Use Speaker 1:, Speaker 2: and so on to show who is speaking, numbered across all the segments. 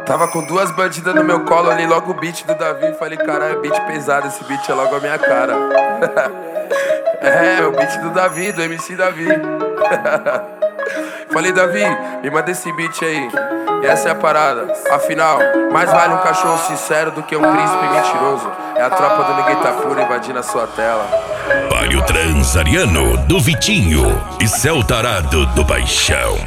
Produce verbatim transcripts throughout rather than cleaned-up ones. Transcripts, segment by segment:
Speaker 1: Tava com duas bandidas no meu colo, olhei logo o beat do Davi e falei, caralho, beat pesado, esse beat é logo a minha cara. É, o beat do Davi, do M C Davi. Falei, Davi, me manda esse beat aí. E essa é a parada. Afinal, mais vale um cachorro sincero do que um príncipe mentiroso. É a tropa do Ninguém Tá Puro invadindo a sua tela.
Speaker 2: Palio Transariano do Vitinho e Celtarado do Paixão.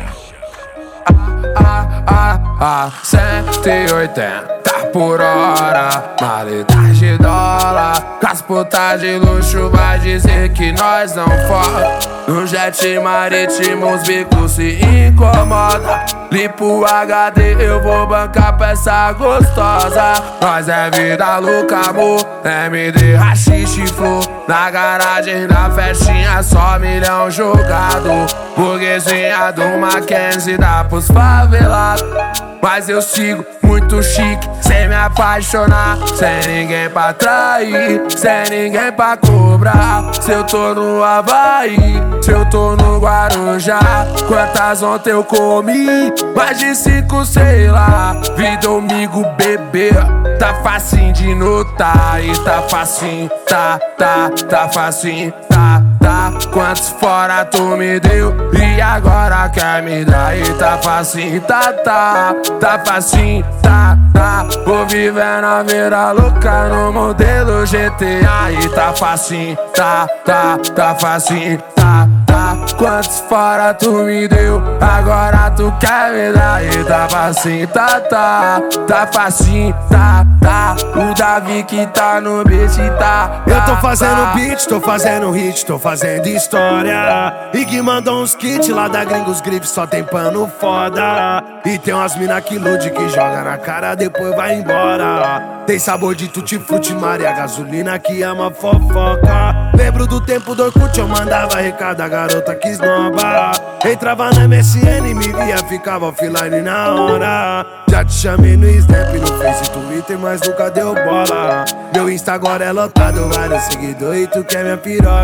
Speaker 3: Ah, ah, ah, cento e oitenta por hora, malidade de dólar. Com as putas de luxo vai dizer que nós não foda. No jet marítimo os bicos se incomoda. Limpo H D, eu vou bancar peça gostosa. Nós é vida louca, amor, M D, rachixe, flor. Na garagem da festinha só milhão jogado. Burguesinha do Mackenzie dá pros favelados. Mas eu sigo muito chique, sem me apaixonar, sem ninguém pra trair, sem ninguém pra cobrar. Se eu tô no Havaí, se eu tô no Guarujá, quantas ontem eu comi? Mais de cinco, sei lá. Vi domingo, bebê, tá facinho de notar. E tá facinho, tá, tá, tá facinho, tá, tá. Quantos fora tu me deu e agora quer me dar? E tá facinho, tá, tá, tá facinho, tá, tá. Vou vivendo a vida louca no modelo G T A. E tá facinho, tá, tá, tá facinho, tá, tá. Quantos fora tu me deu, agora tu quer me dar? E tá facinho, tá, tá, tá facinho, tá, tá. O Davi que tá no beat, tá, tá.
Speaker 4: Eu tô fazendo beat, tô fazendo hit, tô fazendo história. E que mandou uns kits lá da Gringos Grip, só tem pano foda. E tem umas mina que ilude, que joga na cara, depois vai embora. Tem sabor de tutti-frutti, Maria, gasolina que ama fofoca. Lembro do tempo do Orkut, eu mandava recado, a garota que esnoba. Entrava na M S N, me via, ficava offline na hora. Já te chamei no Snap, no Face e Twitter, mas nunca deu bola. Meu Insta agora é lotado, vários seguidores e tu quer minha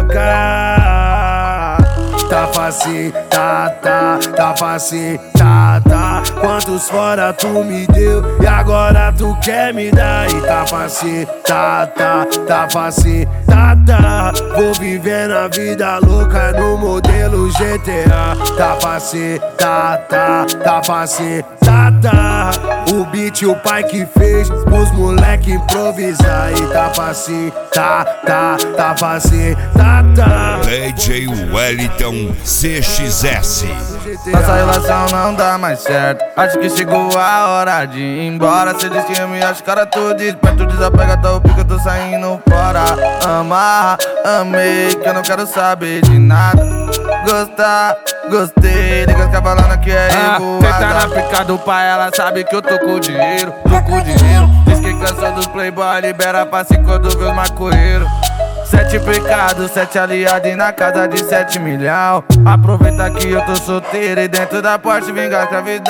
Speaker 4: piroca. Tá facinho, tá, tá, tá facinho, tá, tá. Quantos fora tu me deu e agora tu quer me dar? E tá facinho, tá, tá, tá facinho, tá, tá. Vou vivendo a vida louca no modelo G T A. Tá facinho, tá, tá, tá facinho, tá, tá. O beat o pai que fez os moleque improvisar. E tá facinho, tá, tá, tá facinho, tá, tá.
Speaker 2: D J Wellington C X S.
Speaker 5: Nossa relação não dá mais certo, acho que chegou a hora de ir embora. Cê diz que me acha cara, tu diz, mas tu desapega, tá o pico, eu tô saindo fora. Amar, amei, que eu não quero saber de nada. Gostar, gostei, liga fica falando que é
Speaker 3: ah,
Speaker 5: revoada.
Speaker 3: Cê tá na pica do pai, ela sabe que eu tô com dinheiro, tô com dinheiro. Diz que cansou dos playboy, libera passe quando vê os maconheiros. Sete pecados, sete aliados e na casa de sete milhão. Aproveita que eu tô solteiro e dentro da porte vingar a escravidão.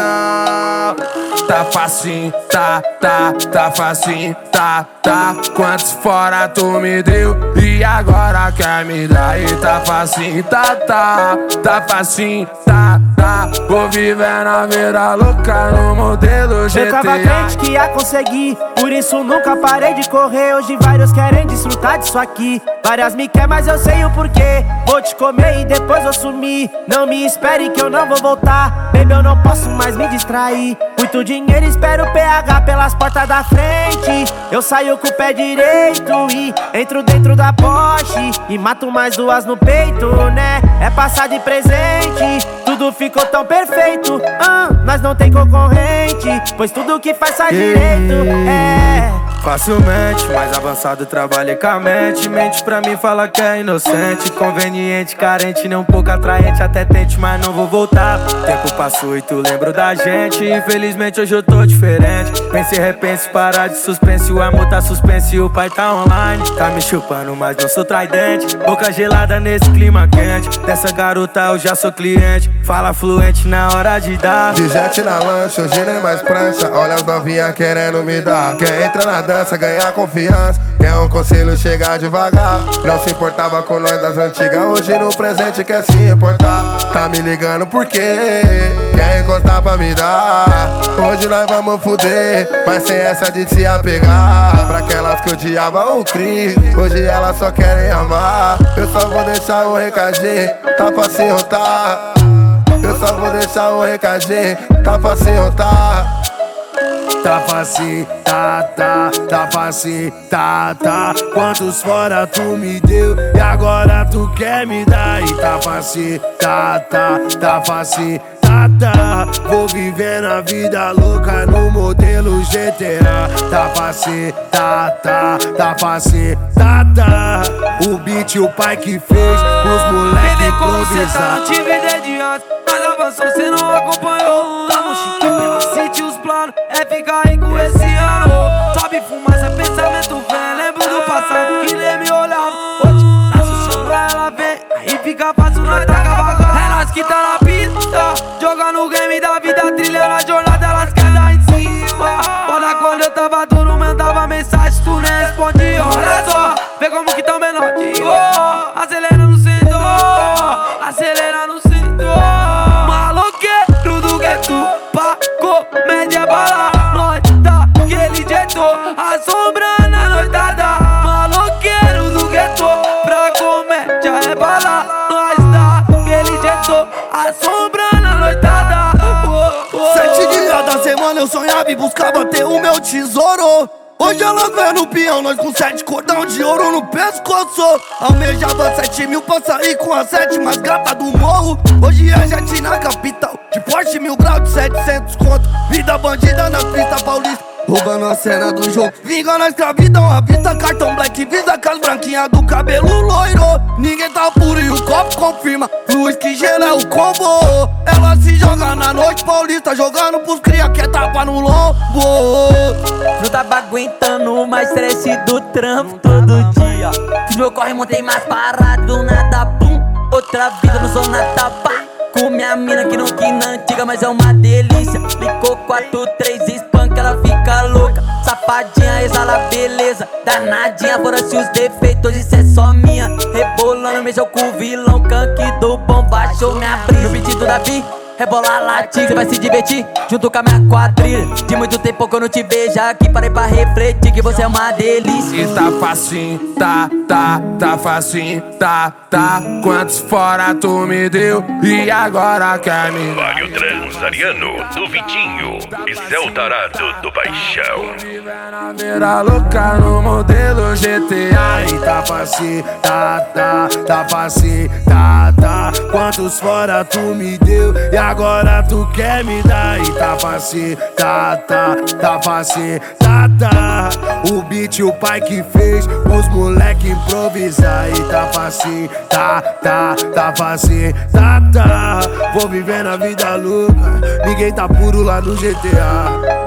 Speaker 3: Tá facinho, tá, tá, tá facinho, tá, tá. Quantos fora tu me deu e agora quer me dar? E tá facinho, tá, tá, tá facinho, tá, tá. Vou vivendo a vida louca no modelo G T A.
Speaker 6: Eu tava crente que ia conseguir, por isso nunca parei de correr. Hoje vários querem desfrutar disso aqui, várias me quer, mas eu sei o porquê. Vou te comer e depois vou sumir. Não me espere que eu não vou voltar. Baby, eu não posso mais me distrair. Muito dinheiro, espero o P H pelas portas da frente. Eu saio com o pé direito e entro dentro da Porsche e mato mais duas no peito, né? É passar de presente, tudo ficou tão perfeito. ah, Nós não tem concorrente, pois tudo que faz sai direito. É
Speaker 5: facilmente, mais avançado, trabalhei com a mente. Mente pra mim, fala que é inocente, conveniente, carente, nem um pouco atraente. Até tente, mas não vou voltar. Tempo passou e tu lembro da gente. Infelizmente hoje eu tô diferente. Pense, repense, parar de suspense. O amor tá suspense e o pai tá online. Tá me chupando, mas não sou tridente. Boca gelada nesse clima quente. Dessa garota eu já sou cliente. Fala fluente na hora de dar.
Speaker 7: De jet na lancha, hoje nem mais prancha. Olha as novinhas querendo me dar. Quer entrar na dança?
Speaker 4: segurança, ganhar confiança. Quer um conselho, chegar devagar. Não se importava com nós das antigas, hoje no presente quer se importar. Tá me ligando por quê? Quer encostar pra me dar. Hoje nós vamos fuder, mas sem essa de se apegar. Pra aquelas que odiavam o Cris, hoje elas só querem amar. Eu só vou deixar o recadinho, tá pra se rotar. Eu só vou deixar o recadinho, tá pra se rotar.
Speaker 3: Tá fácil, tá, tá, tá fácil, tá, tá. Quantos fora tu me deu e agora tu quer me dar. E tá fácil, tá, tá, tá fácil, tá, tá. Vou vivendo a vida louca no modelo G T A. Tá fácil, tá, tá, tá fácil, tá, tá. O beat o pai que fez, os moleque improvisar.
Speaker 7: Não tive ideia de antes, mas avançou, cê não acompanhou. Tá no chique pela city, os planos é ficar rico esse ano. Sobe fumaça, pensamento vem. Lembro do passado que nem me olhava. Hoje, nosso celular ela vem, aí fica fácil, nós taca vagar. É nós que tá na pista, jogando o game da vida, trilhando a jornada, elas querem dar em cima. Foda quando eu tava duro, mandava mensagem, tu nem respondia. Olha só, vê como que tão menor de oh, acelera no centro, acelera no centro. Maloqueiro do gueto, pra comédia bala. Nós tá aquele jeito, assombrando a noitada. Maloqueiro do gueto, pra comédia é bala. Nós tá aquele jeito, assombrando a noitada. oh, oh.
Speaker 4: Sete dias da semana eu sonhava e buscava ter o meu tesouro. Hoje ela vem no peão, nós com sete cordão de ouro no pescoço. Almejava sete mil pra sair com a sete mais gata do morro. Hoje é jet na capital, de Porsche mil grau de setecentos conto. Vida bandida na pista paulista, roubando a cena do jogo. Vinga na escravidão, a vista, cartão black, visa com as branquinhas do cabelo loiro. Ninguém tá puro e o copo confirma, luz que gela é o combo. Ela se joga na noite paulista, jogando pros cria que é tapa no lombo.
Speaker 7: Não tava aguentando mais estresse do trampo todo dia. Fiz meu corre, montei mais parado, nada pum. Outra vida, não sou nada pá. Com minha mina que não quina antiga, mas é uma delícia. Licou quatro, três, espanca, ela fica louca. Safadinha, exala beleza, danadinha, fora-se os defeitos, isso é só minha. Rebolando, mexeu com o vilão, canque do bom, baixou minha brisa. No beat do Davi, rebola latim, cê vai se divertir junto com a minha quadrilha. De muito tempo que eu não te vejo aqui, parei pra refletir que você é uma delícia.
Speaker 3: E tá facinho, tá, tá, tá facinho, tá, tá. Quantos fora tu me deu e agora quer me dar.
Speaker 8: Mário Transariano do Vitinho e Céu Tarado do Paixão.
Speaker 3: Vera louca no modelo G T A. E tá facinho, tá, tá, tá facinho, tá, tá. Quantos fora tu me deu e agora tu quer me dar. E tá facinho, tá, tá, tá facinho, tá, tá. O beat o pai que fez, os moleque improvisar. E tá facinho, tá, tá, tá facinho, tá, tá. Vou vivendo a vida louca, ninguém tá puro lá no G T A.